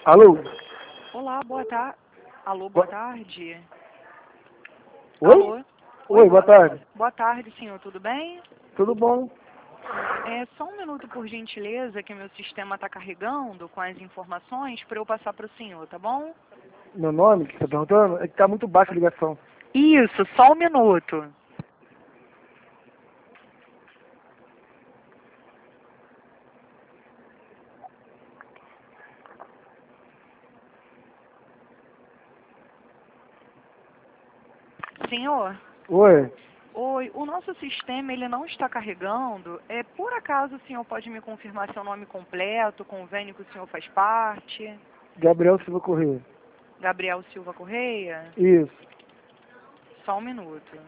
Alô? Olá, boa tarde. Alô, boa Bo- tarde. Oi? Alô? Oi, boa tarde. Boa tarde, senhor, tudo bem? Tudo bom? É só um minuto, por gentileza, que meu sistema está carregando com as informações para eu passar para o senhor, tá bom? Meu nome, que você tá perguntando? É que tá muito baixa a ligação. Isso, só um minuto. Senhor? Oi? Oi, o nosso sistema ele não está carregando. Por acaso o senhor pode me confirmar seu nome completo, convênio que o senhor faz parte? Gabriel Silva Corrêa. Gabriel Silva Correia? Isso. Só um minuto.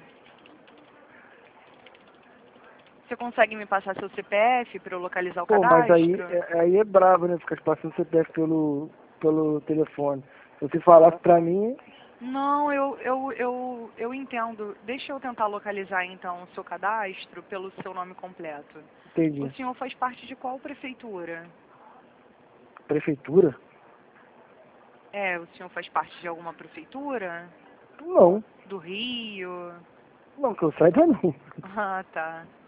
Você consegue me passar seu CPF para eu localizar o Pô, mas aí, cadastro? aí é bravo, né? Ficar passando CPF pelo telefone. Se você falasse pra mim, Não, eu entendo. Deixa eu tentar localizar então o seu cadastro pelo seu nome completo. O entendi. senhor faz parte de qual prefeitura? Prefeitura? O senhor faz parte de alguma prefeitura? Não. Do Rio? Não, que eu saiba não. Ah, tá.